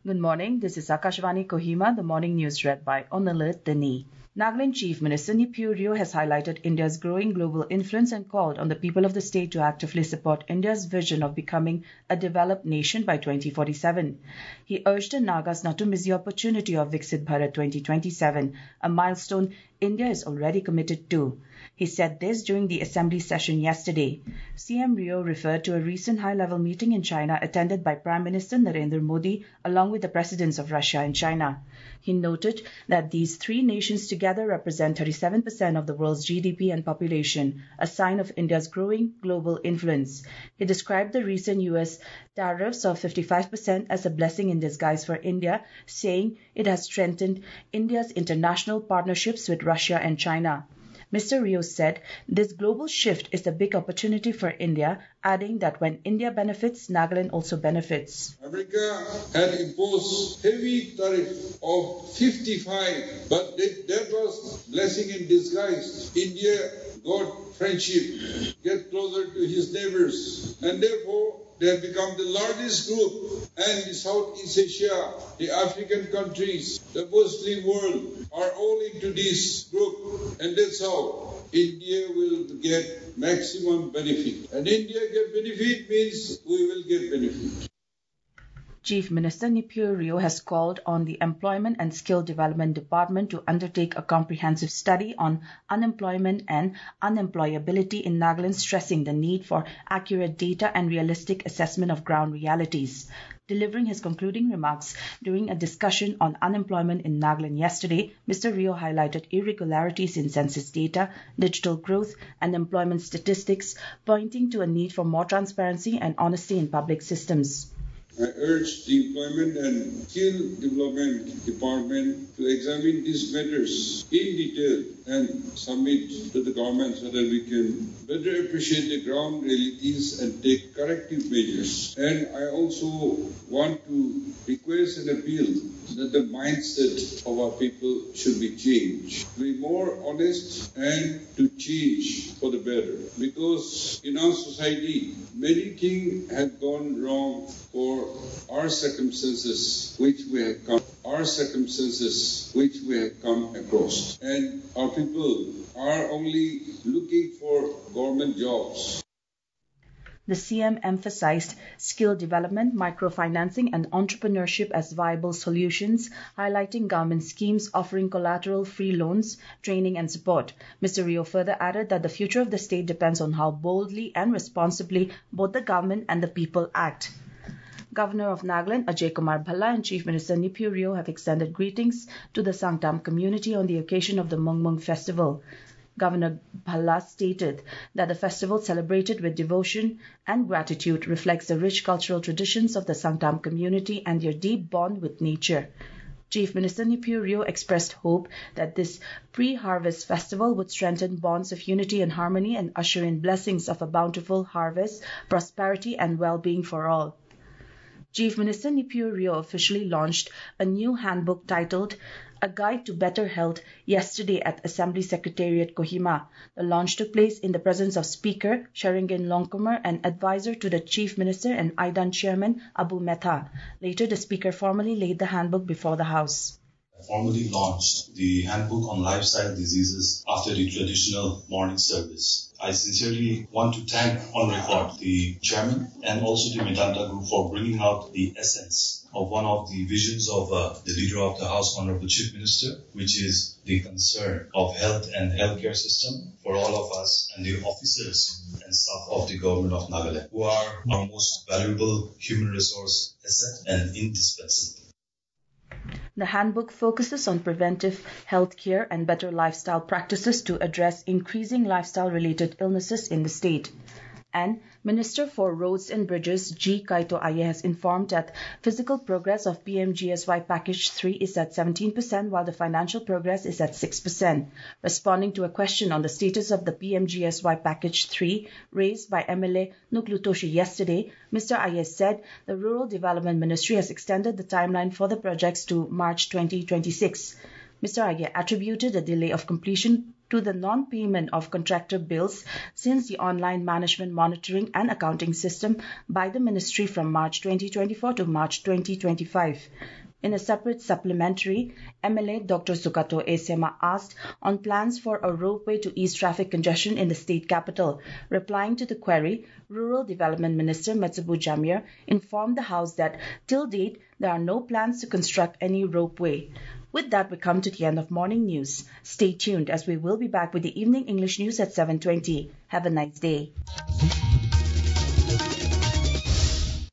Good morning. This is Akashvani Kohima, the morning news read by Onalit Deni. Nagaland Chief Minister Neiphiu Rio has highlighted India's growing global influence and called on the people of the state to actively support India's vision of becoming a developed nation by 2047. He urged the Nagas not to miss the opportunity of Viksit Bharat 2027, a milestone India is already committed to. He said this during the assembly session yesterday. CM Rio referred to a recent high-level meeting in China attended by Prime Minister Narendra Modi along with the presidents of Russia and China. He noted that these three nations together represent 37% of the world's GDP and population, a sign of India's growing global influence. He described the recent US tariffs of 55% as a blessing in disguise for India, saying it has strengthened India's international partnerships with Russia and China. Mr. Rio said this global shift is a big opportunity for India, adding that when India benefits, Nagaland also benefits. America had imposed heavy tariff of 55, but that was blessing in disguise. India got friendship, get closer to his neighbors, and therefore they have become the largest group, and the Southeast Asia, the African countries, the Muslim world are all into this group, and that's how India will get maximum benefit. And India get benefit means we will get benefit. Chief Minister Neiphiu Rio has called on the Employment and Skill Development Department to undertake a comprehensive study on unemployment and unemployability in Nagaland, stressing the need for accurate data and realistic assessment of ground realities. Delivering his concluding remarks during a discussion on unemployment in Nagaland yesterday, Mr. Rio highlighted irregularities in census data, digital growth, and employment statistics, pointing to a need for more transparency and honesty in public systems. I urge the Employment and Skill Development Department to examine these matters in detail and submit to the government so that we can better appreciate the ground realities and take corrective measures. And I also want to request and appeal that the mindset of our people should be changed. Be more honest and to change for the better. Because in our society, many things have gone wrong for our circumstances which we have come across. And our people are only looking for government jobs. The CM emphasized skill development, microfinancing and entrepreneurship as viable solutions, highlighting government schemes offering collateral-free loans, training and support. Mr. Rio further added that the future of the state depends on how boldly and responsibly both the government and the people act. Governor of Nagaland, Ajay Kumar Bhalla, and Chief Minister Neiphiu Rio have extended greetings to the Sangtam community on the occasion of the Mungmung Festival. Governor Bhalla stated that the festival celebrated with devotion and gratitude reflects the rich cultural traditions of the Sangtam community and their deep bond with nature. Chief Minister Neiphiu Rio expressed hope that this pre-harvest festival would strengthen bonds of unity and harmony and usher in blessings of a bountiful harvest, prosperity and well-being for all. Chief Minister Neiphiu Rio officially launched a new handbook titled A Guide to Better Health yesterday at Assembly Secretariat Kohima. The launch took place in the presence of Speaker Sharingan Longkumar and advisor to the Chief Minister and IDAN Chairman Abu Metha. Later, the Speaker formally laid the handbook before the House. Formally launched the handbook on lifestyle diseases after the traditional morning service. I sincerely want to thank on record the chairman and also the Medanta group for bringing out the essence of one of the visions of the leader of the House, Honorable Chief Minister, which is the concern of health and healthcare system for all of us and the officers and staff of the government of Nagaland, who are our most valuable human resource asset and indispensable. The handbook focuses on preventive health care and better lifestyle practices to address increasing lifestyle-related illnesses in the state. And Minister for Roads and Bridges G. Kaito Aye has informed that physical progress of PMGSY Package 3 is at 17% while the financial progress is at 6%. Responding to a question on the status of the PMGSY Package 3 raised by MLA Nuklutoshi yesterday, Mr. Aye said the Rural Development Ministry has extended the timeline for the projects to March 2026. Mr. Aye attributed the delay of completion to the non-payment of contractor bills since the online management monitoring and accounting system by the ministry from March 2024 to March 2025. In a separate supplementary, MLA Dr. Sukato Esema asked on plans for a ropeway to ease traffic congestion in the state capital. Replying to the query, Rural Development Minister Metsubu Jamir informed the House that till date there are no plans to construct any ropeway. With that, we come to the end of morning news. Stay tuned as we will be back with the evening English news at 7:20. Have a nice day.